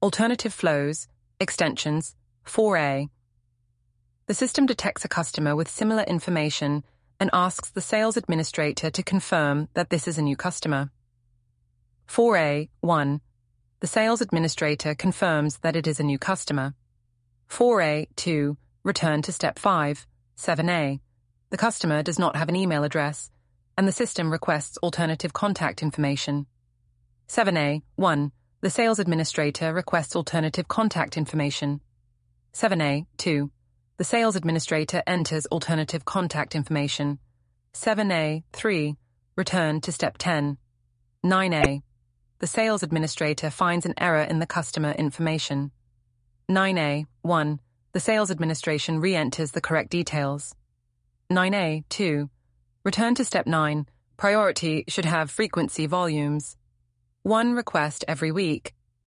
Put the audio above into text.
Alternative flows, extensions, 4A. The system detects a customer with similar information and asks the sales administrator to confirm that this is a new customer. 4A, 1. The sales administrator confirms that it is a new customer. 4A, 2. Return to step 5, 7A. The customer does not have an email address, and the system requests alternative contact information. 7A, 1. The sales administrator requests alternative contact information. 7A, 2. The sales administrator enters alternative contact information. 7A, 3. Return to step 10. 9A. The sales administrator finds an error in the customer information. 9A, 1. The sales administration re-enters the correct details. 9A, 2. Return to step 9. Priority should have frequency volumes. 1 request every week.